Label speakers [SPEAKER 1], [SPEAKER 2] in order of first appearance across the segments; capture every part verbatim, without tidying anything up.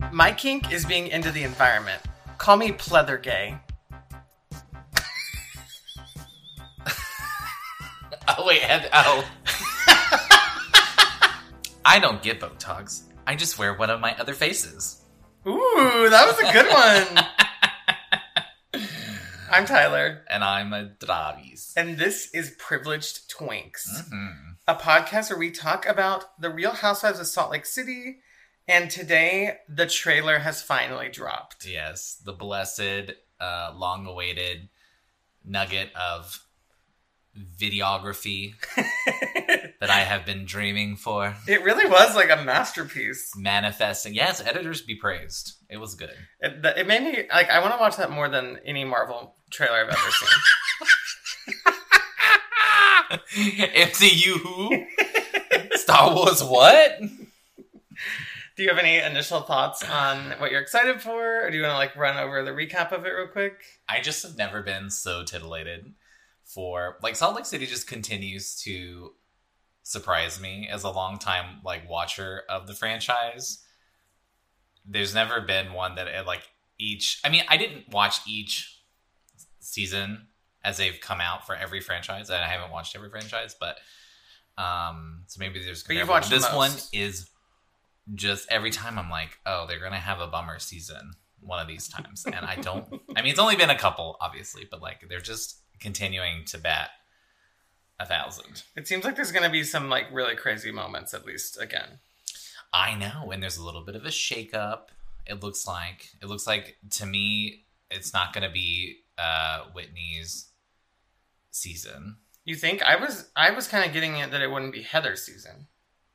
[SPEAKER 1] My kink is being into the environment. Call me pleather gay.
[SPEAKER 2] Oh, wait. Heather, oh. I don't get Botox. I just wear one of my other faces.
[SPEAKER 1] Ooh, that was a good one. I'm Tyler.
[SPEAKER 2] And I'm a Travis.
[SPEAKER 1] And this is Privileged Twinks,
[SPEAKER 2] Mm-hmm.
[SPEAKER 1] a podcast where we talk about the Real Housewives of Salt Lake City. And today, the trailer has finally dropped.
[SPEAKER 2] Yes, the blessed, uh, long-awaited nugget of videography that I have been dreaming for.
[SPEAKER 1] It really was like a masterpiece.
[SPEAKER 2] Manifesting. Yes, editors be praised. It was good.
[SPEAKER 1] It, it made me, like, I want to watch that more than any Marvel trailer I've ever seen.
[SPEAKER 2] M C U who? Star Wars what?
[SPEAKER 1] Do you have any initial thoughts on what you're excited for? Or do you want to, like, run over the recap of it real quick?
[SPEAKER 2] I just have never been so titillated for... Like, Salt Lake City just continues to surprise me as a long-time, like, watcher of the franchise. There's never been one that, it, like, each... I mean, I didn't watch each season as they've come out for every franchise, and I haven't watched every franchise, but... Um, so maybe there's...
[SPEAKER 1] But you've watched
[SPEAKER 2] This
[SPEAKER 1] most.
[SPEAKER 2] one is... Just every time I'm like, oh, they're going to have a bummer season one of these times. And I don't, I mean, it's only been a couple, obviously, but like, they're just continuing to bat a thousand.
[SPEAKER 1] It seems like there's going to be some, like, really crazy moments, at least, again.
[SPEAKER 2] I know. And there's a little bit of a shakeup. It looks like, it looks like to me, it's not going to be uh, Whitney's season.
[SPEAKER 1] You think? I was, I was kind of getting it that it wouldn't be Heather's season.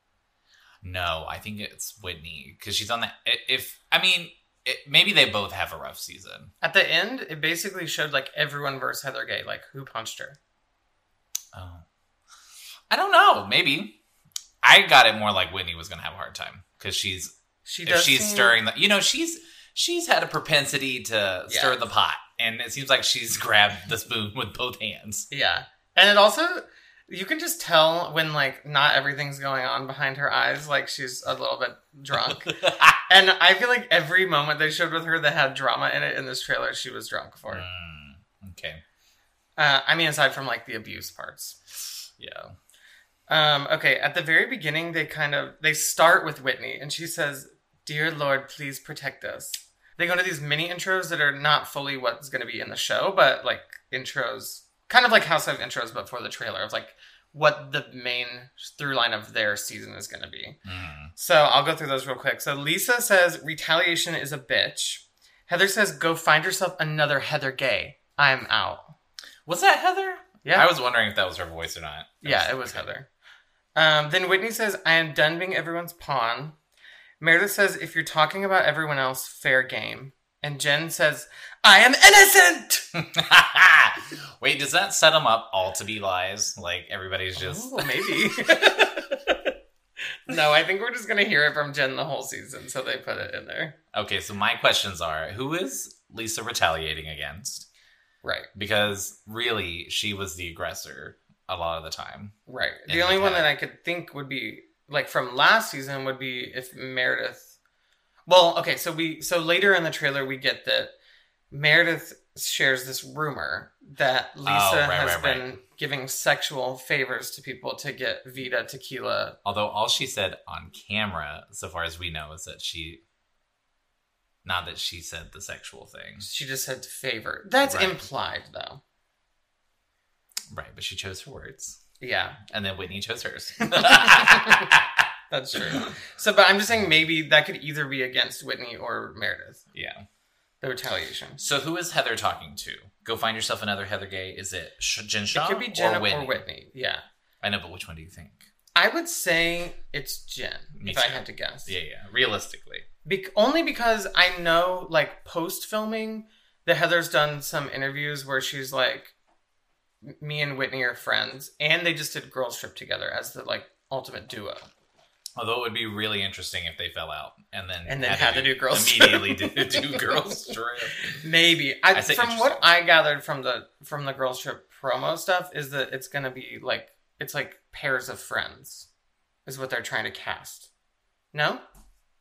[SPEAKER 2] No, I think it's Whitney because she's on that. If I mean, it, maybe they both have a rough season.
[SPEAKER 1] At the end, it basically showed, like, everyone versus Heather Gay, like, who punched her.
[SPEAKER 2] Oh, I don't know. Maybe I got it more like Whitney was going to have a hard time because she's
[SPEAKER 1] She
[SPEAKER 2] if
[SPEAKER 1] does.
[SPEAKER 2] she's
[SPEAKER 1] seem...
[SPEAKER 2] stirring the. You know, she's she's had a propensity to
[SPEAKER 1] Yeah.
[SPEAKER 2] stir the pot, and it seems like she's grabbed the spoon with both hands.
[SPEAKER 1] Yeah, and it also. You can just tell when, like, not everything's going on behind her eyes. Like, she's a little bit drunk. And I feel like every moment they showed with her that had drama in it in this trailer, she was drunk for.
[SPEAKER 2] Mm, okay.
[SPEAKER 1] Uh, I mean, aside from, like, the abuse parts.
[SPEAKER 2] Yeah.
[SPEAKER 1] Um, okay, at the very beginning, they kind of... They start with Whitney, and she says, "Dear Lord, please protect us." They go into these mini intros that are not fully what's going to be in the show, but, like, intros... Kind of like House of intros, but for the trailer of, like, what the main through line of their season is going to be.
[SPEAKER 2] Mm.
[SPEAKER 1] So I'll go through those real quick. So Lisa says, "Retaliation is a bitch." Heather says, "Go find yourself another Heather Gay. I'm out."
[SPEAKER 2] Was that Heather?
[SPEAKER 1] Yeah.
[SPEAKER 2] I was wondering if that was her voice or not.
[SPEAKER 1] Yeah, it was Heather. Um, then Whitney says, "I am done being everyone's pawn." Meredith says, "If you're talking about everyone else, fair game." And Jen says, "I am innocent!"
[SPEAKER 2] Wait, does that set them up all to be lies? Like, everybody's just...
[SPEAKER 1] Oh, maybe. No, I think we're just going to hear it from Jen the whole season, so they put it in there.
[SPEAKER 2] Okay, so my questions are, who is Lisa retaliating against?
[SPEAKER 1] Right.
[SPEAKER 2] Because, really, she was the aggressor a lot of the time.
[SPEAKER 1] Right.
[SPEAKER 2] And
[SPEAKER 1] The only
[SPEAKER 2] the
[SPEAKER 1] one
[SPEAKER 2] cat.
[SPEAKER 1] that I could think would be, like, from last season would be if Meredith... Well, okay, so we so later in the trailer, we get that Meredith shares this rumor that Lisa
[SPEAKER 2] Oh, right,
[SPEAKER 1] has
[SPEAKER 2] right,
[SPEAKER 1] been
[SPEAKER 2] right.
[SPEAKER 1] giving sexual favors to people to get Vita tequila.
[SPEAKER 2] Although all she said on camera, so far as we know, is that she... Not that she said the sexual thing.
[SPEAKER 1] She just said favor. That's
[SPEAKER 2] Right.
[SPEAKER 1] implied, though.
[SPEAKER 2] Right, but she chose her words.
[SPEAKER 1] Yeah.
[SPEAKER 2] And then Whitney chose hers.
[SPEAKER 1] That's true. So, but I'm just saying maybe that could either be against Whitney or Meredith.
[SPEAKER 2] Yeah.
[SPEAKER 1] The retaliation.
[SPEAKER 2] So who is Heather talking to? Go find yourself another Heather Gay. Is it Sh- Jen Shaw
[SPEAKER 1] It could be Jen
[SPEAKER 2] or
[SPEAKER 1] or
[SPEAKER 2] Whitney?
[SPEAKER 1] Whitney. Yeah.
[SPEAKER 2] I know, but which one do you think?
[SPEAKER 1] I would say it's Jen,
[SPEAKER 2] Me
[SPEAKER 1] if I
[SPEAKER 2] too.
[SPEAKER 1] had to guess.
[SPEAKER 2] Yeah, yeah. Realistically.
[SPEAKER 1] Be- only because I know, like, post-filming, that Heather's done some interviews where she's like, me and Whitney are friends, and they just did Girls Trip together as the, like, ultimate duo.
[SPEAKER 2] Although it would be really interesting if they fell out and then
[SPEAKER 1] And then had to do Girls Trip.
[SPEAKER 2] immediately do, do Girls Trip.
[SPEAKER 1] Maybe. I,
[SPEAKER 2] I say
[SPEAKER 1] from what
[SPEAKER 2] interesting.
[SPEAKER 1] I gathered from the from the Girls Trip promo stuff is that it's going to be, like, it's like pairs of friends is what they're trying to cast. No?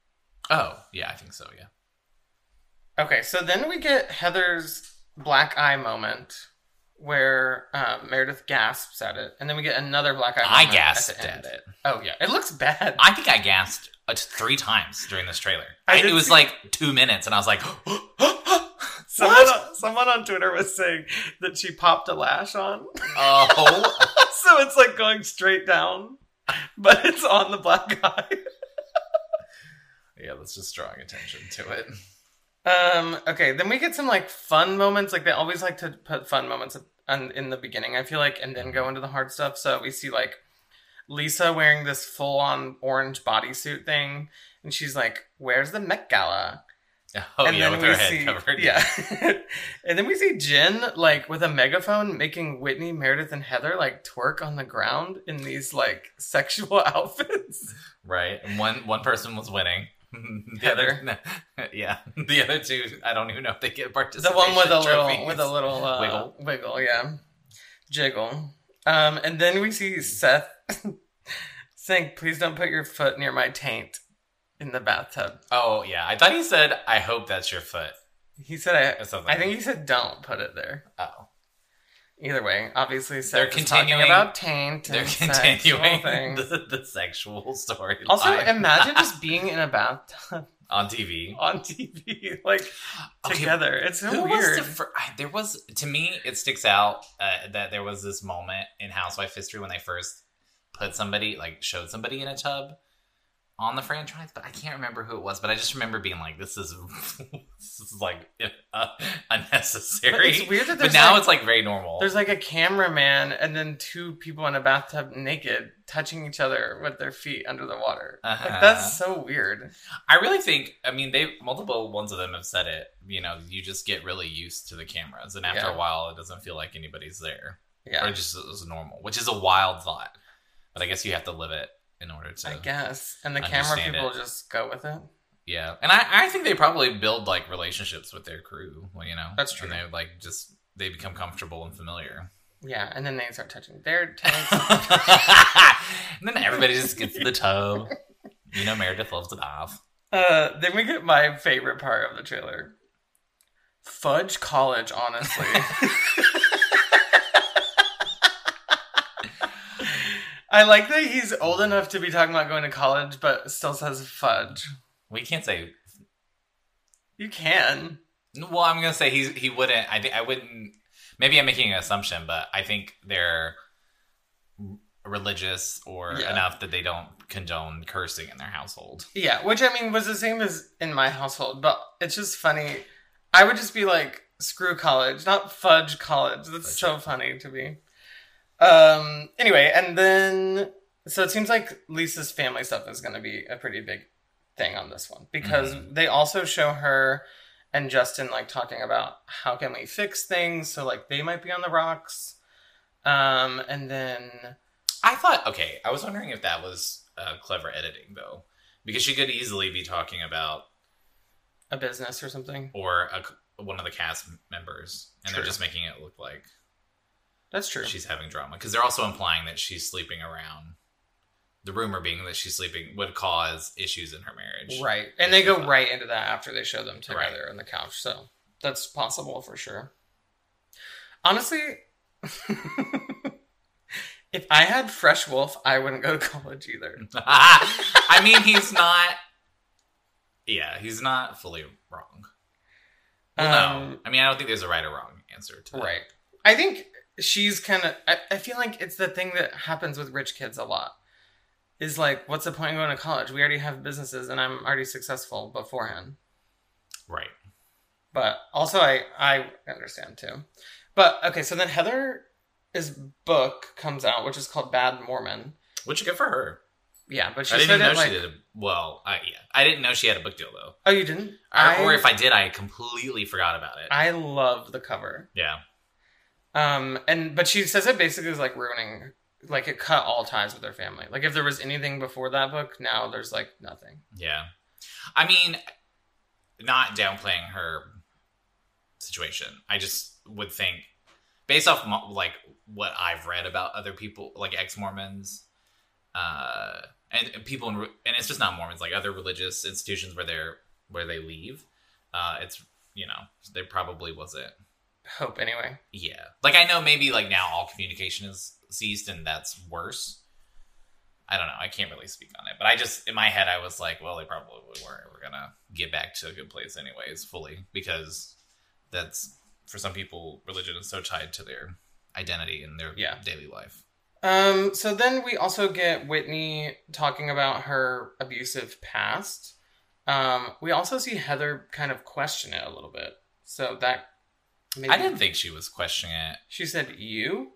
[SPEAKER 2] Oh, yeah, I think so, yeah.
[SPEAKER 1] Okay, so then we get Heather's black eye moment where um, Meredith gasps at it, and then we get another black eye moment.
[SPEAKER 2] I gasped
[SPEAKER 1] at,
[SPEAKER 2] at it.
[SPEAKER 1] Oh, yeah. It looks bad.
[SPEAKER 2] I think I gasped uh, three times during this trailer.
[SPEAKER 1] I
[SPEAKER 2] I,
[SPEAKER 1] did
[SPEAKER 2] it was
[SPEAKER 1] see-
[SPEAKER 2] like two minutes, and I was like,
[SPEAKER 1] someone, on, someone on Twitter was saying that she popped a lash on.
[SPEAKER 2] oh.
[SPEAKER 1] So it's like going straight down, but it's on the black eye.
[SPEAKER 2] Yeah, that's just drawing attention to it.
[SPEAKER 1] Um. Okay. Then we get some like fun moments. Like they always like to put fun moments in, in the beginning, I feel like, and then go into the hard stuff. So we see like Lisa wearing this full-on orange bodysuit thing, and she's like, "Where's the Met Gala?"
[SPEAKER 2] Oh,
[SPEAKER 1] and
[SPEAKER 2] yeah,
[SPEAKER 1] then
[SPEAKER 2] with her
[SPEAKER 1] we
[SPEAKER 2] head
[SPEAKER 1] see,
[SPEAKER 2] covered.
[SPEAKER 1] Yeah. And then we see Jen like with a megaphone making Whitney, Meredith, and Heather like twerk on the ground in these like sexual outfits.
[SPEAKER 2] Right. And one, one person was winning. The
[SPEAKER 1] Heather.
[SPEAKER 2] Other, yeah. The other two, I don't even know if they get
[SPEAKER 1] The
[SPEAKER 2] participation
[SPEAKER 1] one with a little
[SPEAKER 2] trophies.
[SPEAKER 1] with a little uh,
[SPEAKER 2] Wiggle.
[SPEAKER 1] wiggle, yeah, jiggle. Um, and then we see Seth saying, "Please don't put your foot near my taint in the bathtub."
[SPEAKER 2] Oh, yeah. I thought he said, I hope that's your foot.
[SPEAKER 1] He said,
[SPEAKER 2] Or
[SPEAKER 1] "I,
[SPEAKER 2] something.
[SPEAKER 1] I think he said don't put it there."
[SPEAKER 2] Oh.
[SPEAKER 1] Either way, obviously, Seth
[SPEAKER 2] They're
[SPEAKER 1] is
[SPEAKER 2] continuing-
[SPEAKER 1] talking about taint.
[SPEAKER 2] They're
[SPEAKER 1] and
[SPEAKER 2] continuing
[SPEAKER 1] sexual things.
[SPEAKER 2] the, the sexual story.
[SPEAKER 1] Also,
[SPEAKER 2] line.
[SPEAKER 1] imagine just being in a bathtub
[SPEAKER 2] on T V.
[SPEAKER 1] on T V, like
[SPEAKER 2] Okay,
[SPEAKER 1] together. It's so
[SPEAKER 2] Who
[SPEAKER 1] weird.
[SPEAKER 2] was the fir- I- there was to me it sticks out uh, that there was this moment in Housewife history when they first put somebody like showed somebody in a tub on the franchise, but I can't remember who it was. But I just remember being like, "This is this is like uh, unnecessary."
[SPEAKER 1] But it's weird that
[SPEAKER 2] But
[SPEAKER 1] there's
[SPEAKER 2] now
[SPEAKER 1] like-
[SPEAKER 2] it's like very normal.
[SPEAKER 1] There's like a cameraman and then two people in a bathtub naked touching each other with their feet under the water.
[SPEAKER 2] Uh-huh.
[SPEAKER 1] Like that's so weird.
[SPEAKER 2] I really think, I mean, they multiple ones of them have said it. You know, you just get really used to the cameras, and after
[SPEAKER 1] Yeah.
[SPEAKER 2] a while, it doesn't feel like anybody's there,
[SPEAKER 1] Yeah,
[SPEAKER 2] or it just is normal, which is a wild thought. But I guess you have to live it in order to.
[SPEAKER 1] I guess. And the camera
[SPEAKER 2] understand
[SPEAKER 1] people
[SPEAKER 2] it.
[SPEAKER 1] just go with it.
[SPEAKER 2] Yeah, and I, I think they probably build like relationships with their crew. Well, you know,
[SPEAKER 1] That's true.
[SPEAKER 2] And they like just they become comfortable and familiar.
[SPEAKER 1] Yeah, and then they start touching their tanks.
[SPEAKER 2] And then everybody just gets in the tub. You know, Meredith loves to bath.
[SPEAKER 1] uh, then we get my favorite part of the trailer. Fudge College, honestly. I like that he's old enough to be talking about going to college, but still says fudge.
[SPEAKER 2] We can't say.
[SPEAKER 1] You can.
[SPEAKER 2] Well, I'm gonna say he's he wouldn't. I think I wouldn't. Maybe I'm making an assumption, but I think they're religious or
[SPEAKER 1] Yeah.
[SPEAKER 2] enough that they don't condone cursing in their household.
[SPEAKER 1] Yeah, which I mean was the same as in my household, but it's just funny. I would just be like, screw college, not fudge college. That's
[SPEAKER 2] Fudge
[SPEAKER 1] so funny to me. Um, anyway, and then, so it seems like Lisa's family stuff is going to be a pretty big thing on this one, because
[SPEAKER 2] Mhm.
[SPEAKER 1] they also show her and Justin like talking about how can we fix things, so like they might be on the rocks. Um, and then,
[SPEAKER 2] I thought, okay, I was wondering if that was uh, clever editing though, because she could easily be talking about
[SPEAKER 1] a business or something.
[SPEAKER 2] or a, one of the cast members, and
[SPEAKER 1] True.
[SPEAKER 2] they're just making it look like
[SPEAKER 1] That's true.
[SPEAKER 2] she's having drama, because they're also implying that she's sleeping around. The rumor being that she's sleeping would cause issues in her marriage.
[SPEAKER 1] Right. And they go right into that after they show them together
[SPEAKER 2] Right.
[SPEAKER 1] on the couch. So that's possible for sure. Honestly, if I had Fresh Wolf, I wouldn't go to college either.
[SPEAKER 2] I mean, he's not. Yeah, he's not fully wrong. Well, no,
[SPEAKER 1] Um,
[SPEAKER 2] I mean, I don't think there's a right or wrong answer to that.
[SPEAKER 1] Right. I think she's kind of, I, I feel like it's the thing that happens with rich kids a lot. Is like, what's the point in going to college? We already have businesses and I'm already successful beforehand.
[SPEAKER 2] Right.
[SPEAKER 1] But also, I I understand too. But okay, so then Heather's book comes out, which is called Bad Mormon.
[SPEAKER 2] Which good for her.
[SPEAKER 1] Yeah, but she
[SPEAKER 2] I didn't
[SPEAKER 1] said
[SPEAKER 2] even know
[SPEAKER 1] it like,
[SPEAKER 2] she did. A, well, I, yeah, I didn't know she had a book deal though.
[SPEAKER 1] oh, you didn't?
[SPEAKER 2] I, or if I did, I completely forgot about it.
[SPEAKER 1] I love the cover.
[SPEAKER 2] yeah.
[SPEAKER 1] Um, and but she says it basically is like ruining, like it cut all ties with her family. Like if there was anything before that book, now there's like nothing.
[SPEAKER 2] Yeah. I mean, not downplaying her situation. I just would think, based off mo- like what I've read about other people, like ex-Mormons, uh, and and, and people, in, and it's just not Mormons, like other religious institutions where they're where they leave. Uh, it's you know there probably wasn't
[SPEAKER 1] hope anyway.
[SPEAKER 2] Yeah, like I know maybe like now all communication is ceased and that's worse. I don't know. I can't really speak on it, but I just in my head I was like, well, they probably weren't ever gonna get back to a good place anyways, fully, because that's for some people religion is so tied to their identity and their
[SPEAKER 1] yeah.
[SPEAKER 2] daily life.
[SPEAKER 1] Um, so then we also get Whitney talking about her abusive past. Um, we also see Heather kind of question it a little bit. So that maybe...
[SPEAKER 2] I didn't think she was questioning it.
[SPEAKER 1] She said, you?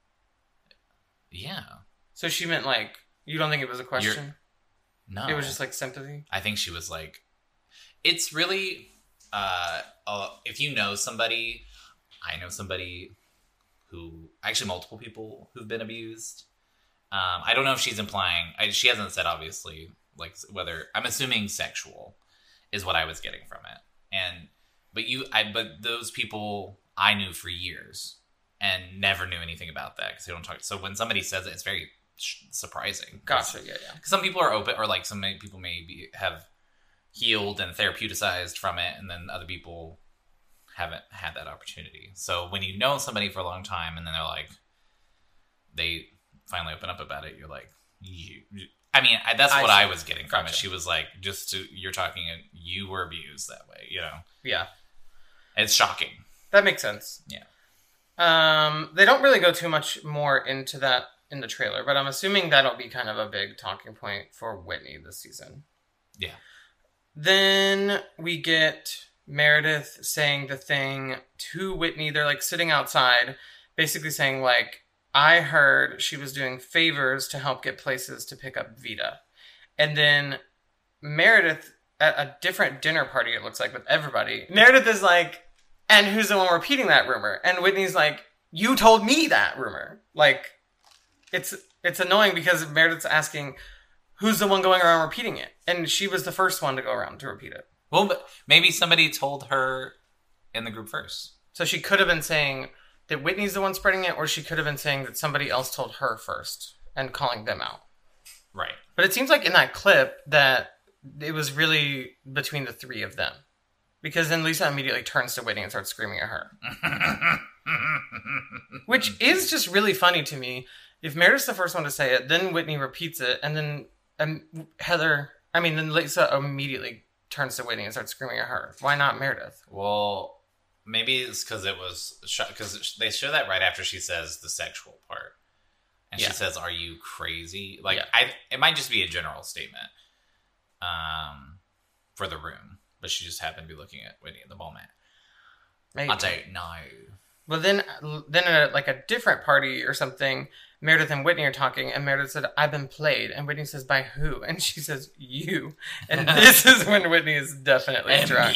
[SPEAKER 2] Yeah.
[SPEAKER 1] So she meant like, you don't think it was a question?
[SPEAKER 2] You're... No.
[SPEAKER 1] It was just like sympathy?
[SPEAKER 2] I think she was like, it's really, uh, uh, if you know somebody, I know somebody who, actually multiple people who've been abused. Um, I don't know if she's implying, I, she hasn't said obviously, like whether, I'm assuming sexual is what I was getting from it. And, but you, I, but those people I knew for years and never knew anything about that because they don't talk. So when somebody says it, it's very surprising.
[SPEAKER 1] Gotcha. Yeah, yeah.
[SPEAKER 2] Some people are open, or like some people maybe have healed and therapeuticized from it, and then other people haven't had that opportunity. So when you know somebody for a long time, and then they're like, they finally open up about it, you're like, you. I mean, I, that's what I, I was getting from gotcha. It. She was like, just to you're talking, you were abused that way, you know?
[SPEAKER 1] Yeah.
[SPEAKER 2] It's shocking.
[SPEAKER 1] That makes sense.
[SPEAKER 2] Yeah.
[SPEAKER 1] Um, they don't really go too much more into that in the trailer, but I'm assuming that'll be kind of a big talking point for Whitney this season.
[SPEAKER 2] Yeah.
[SPEAKER 1] Then we get Meredith saying the thing to Whitney. They're like sitting outside, basically saying like, I heard she was doing favors to help get places to pick up Vita. And then Meredith, at a different dinner party, it looks like, with everybody, Meredith is like, and who's the one repeating that rumor? And Whitney's like, you told me that rumor. Like, it's it's annoying because Meredith's asking, who's the one going around repeating it? And she was the first one to go around to repeat it.
[SPEAKER 2] Well, but maybe somebody told her in the group first.
[SPEAKER 1] So she could have been saying that Whitney's the one spreading it, or she could have been saying that somebody else told her first and calling them out.
[SPEAKER 2] Right.
[SPEAKER 1] But it seems like in that clip that it was really between the three of them. Because then Lisa immediately turns to Whitney and starts screaming at her. Which is just really funny to me. If Meredith's the first one to say it, then Whitney repeats it, and then um, Heather, I mean, then Lisa immediately turns to Whitney and starts screaming at her. Why not Meredith?
[SPEAKER 2] Well, maybe it's because it was, because they show that right after she says the sexual part. And yeah. She says, are you crazy? Like, yeah. I, it might just be a general statement um, for the room. But she just happened to be looking at Whitney in the moment. Maybe. I don't know.
[SPEAKER 1] Well, then, then at a, like a different party or something, Meredith and Whitney are talking, and Meredith said, I've been played. And Whitney says, by who? And she says, you. And this is when Whitney is definitely
[SPEAKER 2] and
[SPEAKER 1] drunk.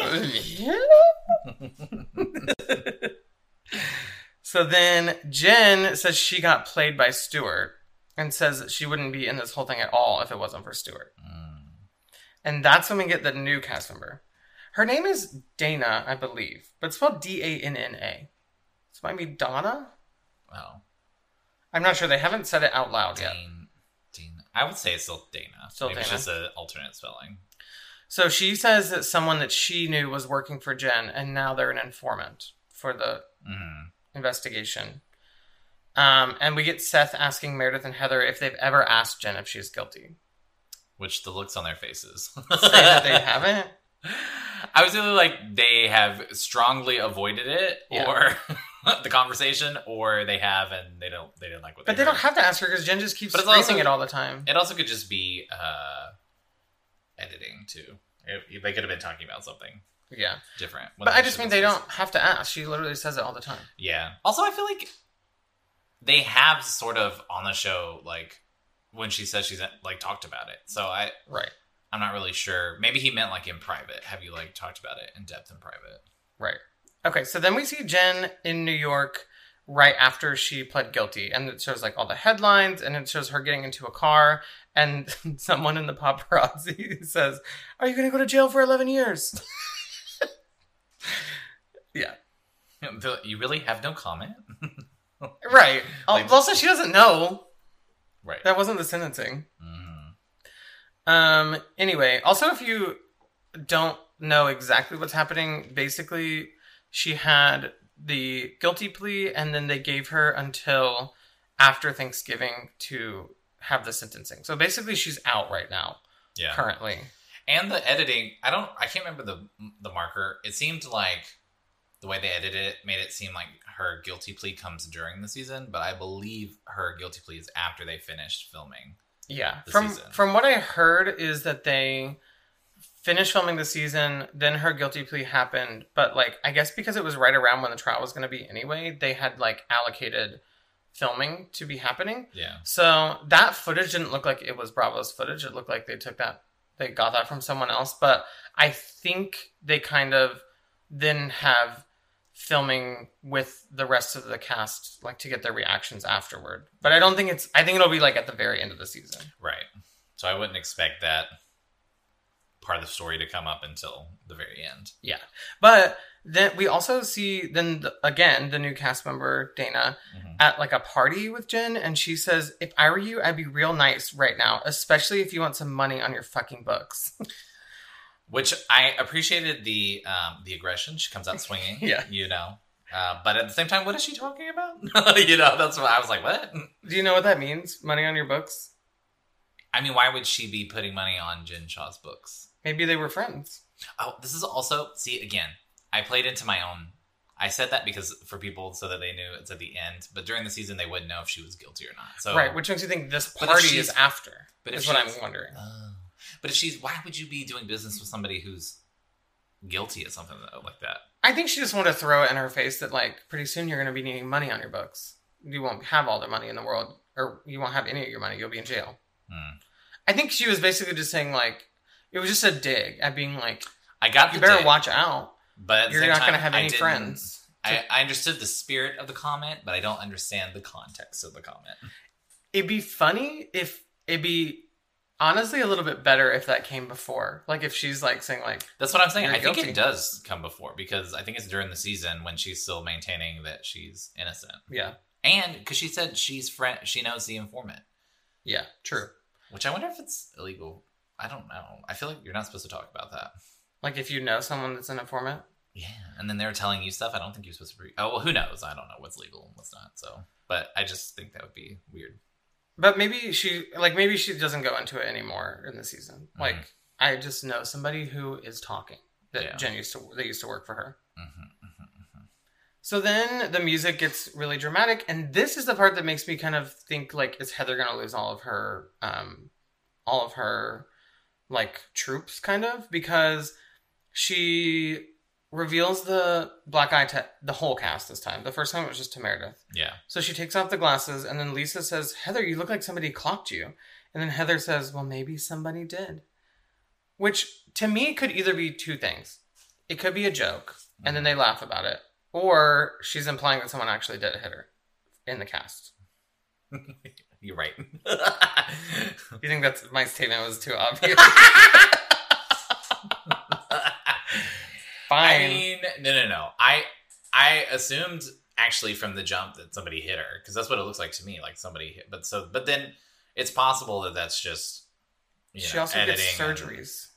[SPEAKER 1] So then Jen says she got played by Stuart and says that she wouldn't be in this whole thing at all if it wasn't for Stuart. Mm. And that's when we get the new cast member. Her name is Dana, I believe, but it's spelled D A N N A. So it might be Donna?
[SPEAKER 2] Oh.
[SPEAKER 1] I'm not sure. They haven't said it out loud
[SPEAKER 2] Dane,
[SPEAKER 1] yet.
[SPEAKER 2] Dana. I would say it's still Dana.
[SPEAKER 1] Still
[SPEAKER 2] Maybe
[SPEAKER 1] Dana.
[SPEAKER 2] It's just an alternate spelling.
[SPEAKER 1] So she says that someone that she knew was working for Jen, and now they're an informant for the mm-hmm. investigation. Um, and we get Seth asking Meredith and Heather if they've ever asked Jen if she's guilty.
[SPEAKER 2] Which the looks on their faces
[SPEAKER 1] say that they haven't.
[SPEAKER 2] I was really like they have strongly avoided it, yeah. or the conversation, or they have and they don't. They didn't like what.
[SPEAKER 1] But
[SPEAKER 2] they,
[SPEAKER 1] they
[SPEAKER 2] heard.
[SPEAKER 1] don't have to ask her because Jen just keeps
[SPEAKER 2] but
[SPEAKER 1] screaming
[SPEAKER 2] also,
[SPEAKER 1] it all the time.
[SPEAKER 2] It also could just be uh, editing too. It, they could have been talking about something.
[SPEAKER 1] Yeah,
[SPEAKER 2] different.
[SPEAKER 1] But I just mean they don't have to ask. She literally says it all the time.
[SPEAKER 2] Yeah. Also, I feel like they have sort of on the show like. When she says she's like talked about it, so I
[SPEAKER 1] right,
[SPEAKER 2] I'm not really sure. Maybe he meant like in private. Have you like talked about it in depth in private?
[SPEAKER 1] Right. Okay. So then we see Jen in New York right after she pled guilty, and it shows like all the headlines, and it shows her getting into a car, and someone in the paparazzi says, "Are you going to go to jail for eleven years?" Yeah.
[SPEAKER 2] You really have no comment,
[SPEAKER 1] right?
[SPEAKER 2] Like,
[SPEAKER 1] also, she doesn't know.
[SPEAKER 2] Right.
[SPEAKER 1] That wasn't the sentencing.
[SPEAKER 2] Mm.
[SPEAKER 1] Um. Anyway, also, if you don't know exactly what's happening, basically, she had the guilty plea, and then they gave her until after Thanksgiving to have the sentencing. So basically, she's out right now.
[SPEAKER 2] Yeah.
[SPEAKER 1] Currently.
[SPEAKER 2] And the editing, I don't, I can't remember the the marker. It seemed like the way they edited it made it seem like her guilty plea comes during the season, but I believe her guilty plea is after they finished filming.
[SPEAKER 1] Yeah.
[SPEAKER 2] The
[SPEAKER 1] From
[SPEAKER 2] season.
[SPEAKER 1] from what I heard is that they finished filming the season, then her guilty plea happened, but like I guess because it was right around when the trial was going to be anyway, they had like allocated filming to be happening.
[SPEAKER 2] Yeah.
[SPEAKER 1] So that footage didn't look like it was Bravo's footage. It looked like they took that, they got that from someone else. But I think they kind of then have filming with the rest of the cast, like to get their reactions afterward. But I don't think it's, I think it'll be like at the very end of the season.
[SPEAKER 2] Right. So I wouldn't expect that part of the story to come up until the very end.
[SPEAKER 1] Yeah. But then we also see then the, again the new cast member Dana mm-hmm. at like a party with Jen, and she says, "If I were you, I'd be real nice right now, especially if you want some money on your fucking books."
[SPEAKER 2] Which I appreciated the um, the aggression. She comes out swinging.
[SPEAKER 1] Yeah,
[SPEAKER 2] you know. Uh, but at the same time, what is she talking about? You know, that's what I was like. What?
[SPEAKER 1] Do you know what that means? Money on your books?
[SPEAKER 2] I mean, why would she be putting money on Jen Shah's books?
[SPEAKER 1] Maybe they were friends.
[SPEAKER 2] Oh, this is also see again. I played into my own. I said that because for people so that they knew it's at the end, but during the season they wouldn't know if she was guilty or not. So
[SPEAKER 1] right, which makes you think this party is after. But is what I'm wondering.
[SPEAKER 2] Uh, but if she's, why would you be doing business with somebody who's guilty of something like that?
[SPEAKER 1] I think she just wanted to throw it in her face that like pretty soon you're going to be needing money on your books. You won't have all the money in the world, or you won't have any of your money. You'll be in jail. Hmm. I think she was basically just saying like it was just a dig at being like,
[SPEAKER 2] I got
[SPEAKER 1] you
[SPEAKER 2] the
[SPEAKER 1] better
[SPEAKER 2] dig.
[SPEAKER 1] watch out.
[SPEAKER 2] But
[SPEAKER 1] you're not going to have any friends.
[SPEAKER 2] I, I understood the spirit of the comment, but I don't understand the context of the comment.
[SPEAKER 1] It'd be funny if it'd be honestly a little bit better if that came before. Like if she's like saying like,
[SPEAKER 2] that's what I'm saying. I
[SPEAKER 1] guilty.
[SPEAKER 2] think it does come before because I think it's during the season when she's still maintaining that she's innocent.
[SPEAKER 1] Yeah.
[SPEAKER 2] And because she said she's friend, she knows the informant.
[SPEAKER 1] Yeah, true.
[SPEAKER 2] Which I wonder if it's illegal. I don't know. I feel like you're not supposed to talk about that.
[SPEAKER 1] Like if you know someone that's an informant?
[SPEAKER 2] Yeah, and then they're telling you stuff. I don't think you're supposed to be... Oh, well, who knows? I don't know what's legal and what's not, so... But I just think that would be weird.
[SPEAKER 1] But maybe she... Like, maybe she doesn't go into it anymore in the season. Like, mm-hmm. I just know somebody who is talking. That yeah. Jen used to... That used to work for her. Mm-hmm, mm-hmm, mm-hmm. So then the music gets really dramatic, and this is the part that makes me kind of think, like, is Heather going to lose all of her... Um, all of her, like, troops, kind of? Because she... reveals the black eye to the whole cast this time. The first time it was just to Meredith.
[SPEAKER 2] Yeah.
[SPEAKER 1] So she takes off the glasses, and then Lisa says, "Heather, you look like somebody clocked you." And then Heather says, "Well, maybe somebody did." Which, to me, could either be two things. It could be a joke, mm-hmm. and then they laugh about it. Or she's implying that someone actually did hit her in the cast.
[SPEAKER 2] You're right.
[SPEAKER 1] You think that's my statement was too obvious? Fine.
[SPEAKER 2] I mean, no, no, no. I I assumed actually from the jump that somebody hit her because that's what it looks like to me, like somebody hit. But so, but then it's possible that that's just you
[SPEAKER 1] she
[SPEAKER 2] know,
[SPEAKER 1] also gets surgeries,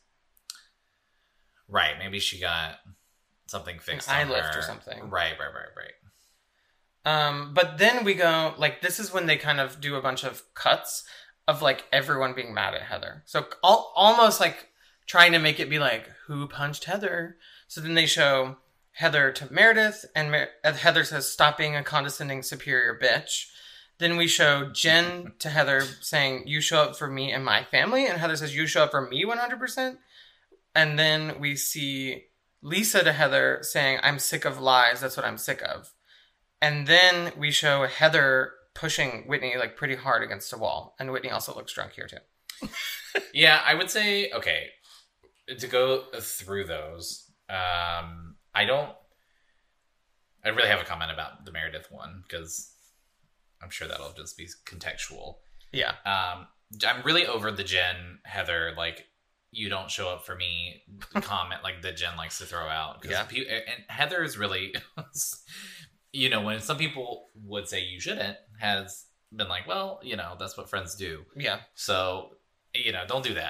[SPEAKER 2] and, right? Maybe she got something fixed,
[SPEAKER 1] an
[SPEAKER 2] on
[SPEAKER 1] eye lift
[SPEAKER 2] her.
[SPEAKER 1] or something.
[SPEAKER 2] Right, right, right, right.
[SPEAKER 1] Um, but then we go like this is when they kind of do a bunch of cuts of like everyone being mad at Heather. So all, almost like trying to make it be like who punched Heather. So then they show Heather to Meredith, and Mer- Heather says, "Stop being a condescending superior bitch." Then we show Jen to Heather saying, "You show up for me and my family." And Heather says, "You show up for me one hundred percent. And then we see Lisa to Heather saying, "I'm sick of lies. That's what I'm sick of." And then we show Heather pushing Whitney like pretty hard against a wall. And Whitney also looks drunk here too.
[SPEAKER 2] Yeah, I would say, okay, to go through those... Um, I don't. I really have a comment about the Meredith one because I'm sure that'll just be contextual.
[SPEAKER 1] Yeah.
[SPEAKER 2] Um, I'm really over the Jen Heather like you don't show up for me comment like that Jen likes to throw out.
[SPEAKER 1] Yeah.
[SPEAKER 2] Pe- and Heather is really, you know, when some people would say you shouldn't, has been like, well, you know, that's what friends do.
[SPEAKER 1] Yeah.
[SPEAKER 2] So you know, don't do that.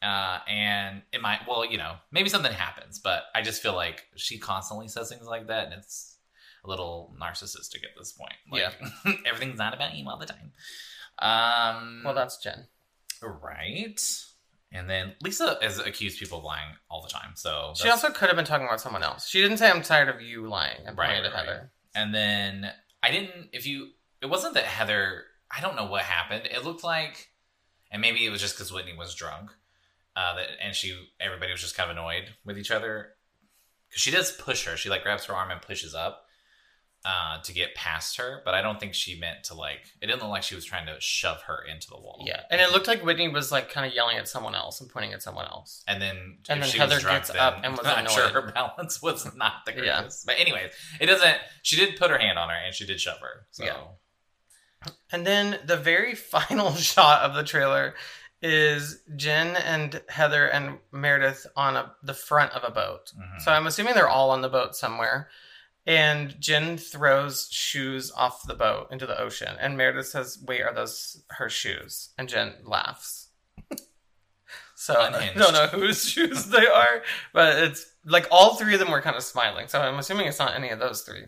[SPEAKER 2] Uh, and it might, well, you know, maybe something happens, but I just feel like she constantly says things like that, and it's a little narcissistic at this point. Like, yeah. Everything's not about you all the time. Um,
[SPEAKER 1] well, that's Jen.
[SPEAKER 2] Right. And then Lisa has accused people of lying all the time. So
[SPEAKER 1] she also could have been talking about someone else. She didn't say, I'm tired of you lying. I'm
[SPEAKER 2] right,
[SPEAKER 1] pointing to
[SPEAKER 2] right.
[SPEAKER 1] Heather.
[SPEAKER 2] And then I didn't, if you, it wasn't that Heather, I don't know what happened. It looked like, and maybe it was just because Whitney was drunk, uh, that, and she, everybody was just kind of annoyed with each other. Because she does push her. She like grabs her arm and pushes up uh, to get past her. But I don't think she meant to like, it didn't look like she was trying to shove her into the wall.
[SPEAKER 1] Yeah. And it looked like Whitney was like kind of yelling at someone else and pointing at someone else.
[SPEAKER 2] And then,
[SPEAKER 1] and
[SPEAKER 2] if
[SPEAKER 1] then
[SPEAKER 2] she
[SPEAKER 1] Heather
[SPEAKER 2] was drunk,
[SPEAKER 1] gets
[SPEAKER 2] then
[SPEAKER 1] up and was
[SPEAKER 2] I'm
[SPEAKER 1] annoyed.
[SPEAKER 2] sure her balance was not the
[SPEAKER 1] Yeah.
[SPEAKER 2] greatest. But anyways, it doesn't, she did put her hand on her and she did shove her. So.
[SPEAKER 1] Yeah. And then the very final shot of the trailer is Jen and Heather and Meredith on a, the front of a boat. Mm-hmm. So I'm assuming they're all on the boat somewhere. And Jen throws shoes off the boat into the ocean. And Meredith says, wait, are those her shoes? And Jen laughs. So Unhinged. I don't know whose shoes they are. But it's like all three of them were kind of smiling. So I'm assuming it's not any of those three.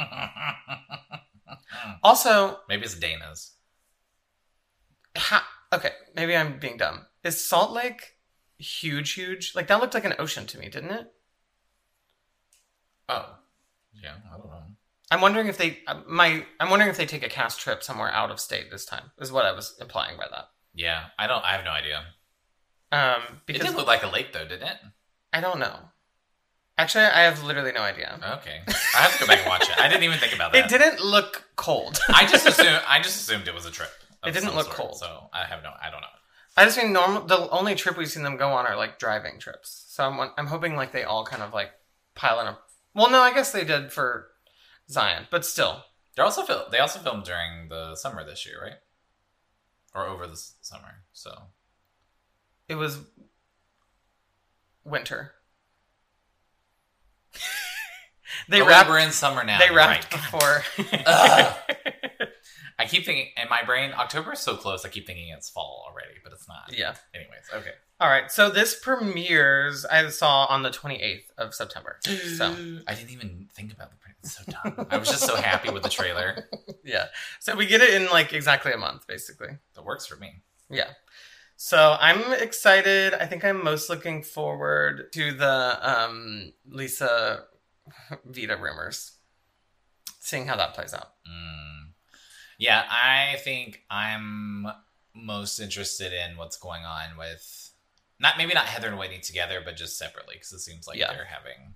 [SPEAKER 1] Also...
[SPEAKER 2] maybe it's Dana's.
[SPEAKER 1] Ha- okay, maybe I'm being dumb. Is Salt Lake huge, huge? Like, that looked like an ocean to me, didn't it?
[SPEAKER 2] Oh. Yeah, I don't know.
[SPEAKER 1] I'm wondering if they my I'm wondering if they take a cast trip somewhere out of state this time. Is what I was implying by that.
[SPEAKER 2] Yeah, I don't. I have no idea.
[SPEAKER 1] Um, because
[SPEAKER 2] it did look like a lake, though, didn't it?
[SPEAKER 1] I don't know. Actually, I have literally no idea.
[SPEAKER 2] Okay, I have to go back and watch it. I didn't even think about that.
[SPEAKER 1] It didn't look cold.
[SPEAKER 2] I just assumed. I just assumed it was a trip.
[SPEAKER 1] It didn't look
[SPEAKER 2] sort,
[SPEAKER 1] cold,
[SPEAKER 2] so I have no. I don't know.
[SPEAKER 1] I just mean normal. The only trip we've seen them go on are like driving trips. So I'm I'm hoping like they all kind of like pile in a. Well, no, I guess they did for Zion, but still.
[SPEAKER 2] They also fil- They also filmed during the summer this year, right? Or over the summer, so.
[SPEAKER 1] It was winter. they
[SPEAKER 2] oh,
[SPEAKER 1] wrapped.
[SPEAKER 2] We're in summer now.
[SPEAKER 1] They wrapped
[SPEAKER 2] right.
[SPEAKER 1] before.
[SPEAKER 2] I keep thinking, in my brain, October is so close, I keep thinking it's fall already, but it's not.
[SPEAKER 1] Yeah.
[SPEAKER 2] Anyways, okay.
[SPEAKER 1] All right, so this premieres, I saw on the twenty-eighth of September. So
[SPEAKER 2] I didn't even think about the premiere. It's so dumb. I was just so happy with the trailer.
[SPEAKER 1] Yeah. So we get it in like exactly a month, basically.
[SPEAKER 2] That works for me.
[SPEAKER 1] Yeah. So I'm excited. I think I'm most looking forward to the um, Lisa Vita rumors. Seeing how that plays out.
[SPEAKER 2] Mm. Yeah, I think I'm most interested in what's going on with not maybe not Heather and Whitney together, but just separately because it seems like yeah. they're having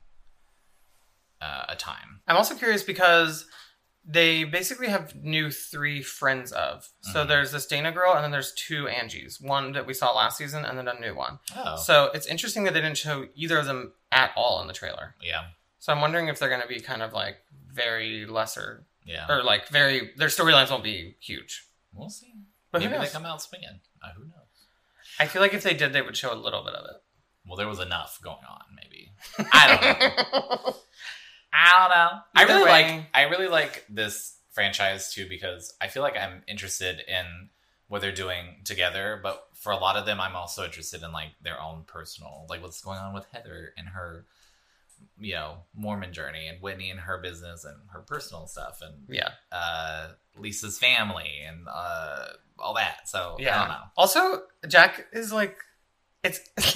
[SPEAKER 2] uh, a time.
[SPEAKER 1] I'm also curious because they basically have new three friends of. So mm-hmm. there's this Dana girl, and then there's two Angies. One that we saw last season, and then a new one.
[SPEAKER 2] Oh.
[SPEAKER 1] So it's interesting that they didn't show either of them at all in the trailer.
[SPEAKER 2] Yeah.
[SPEAKER 1] So I'm wondering if they're going to be kind of like very lesser.
[SPEAKER 2] Yeah.
[SPEAKER 1] Or like very, their storylines won't be huge.
[SPEAKER 2] We'll see.
[SPEAKER 1] But
[SPEAKER 2] maybe they come out swinging. Uh, who knows?
[SPEAKER 1] I feel like if they did, they would show a little bit of it.
[SPEAKER 2] Well, there was enough going on, maybe. I don't know. I don't know. I really way. like I really like this franchise too because I feel like I'm interested in what they're doing together, but for a lot of them I'm also interested in like their own personal, like what's going on with Heather and her, you know, Mormon journey, and Whitney and her business and her personal stuff, and
[SPEAKER 1] yeah,
[SPEAKER 2] uh, Lisa's family and uh, all that. So
[SPEAKER 1] yeah.
[SPEAKER 2] I don't know.
[SPEAKER 1] Also, Jack is like, it's.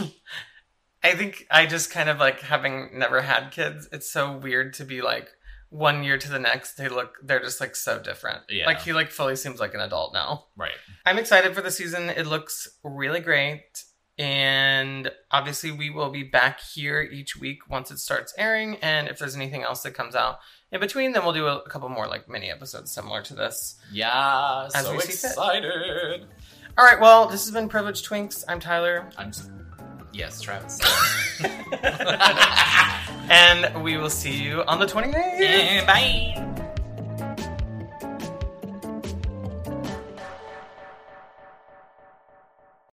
[SPEAKER 1] I think I just kind of like having never had kids. It's so weird to be like one year to the next. They look, they're just like so different.
[SPEAKER 2] Yeah.
[SPEAKER 1] Like he like fully seems like an adult now.
[SPEAKER 2] Right.
[SPEAKER 1] I'm excited for the season. It looks really great. And obviously we will be back here each week once it starts airing. And if there's anything else that comes out in between, then we'll do a, a couple more like mini episodes similar to this.
[SPEAKER 2] Yeah. So excited.
[SPEAKER 1] All right. Well, this has been Privileged Twinks. I'm Tyler.
[SPEAKER 2] I'm Yes, Travis.
[SPEAKER 1] And we will see you on the twenty-eighth.
[SPEAKER 2] Bye.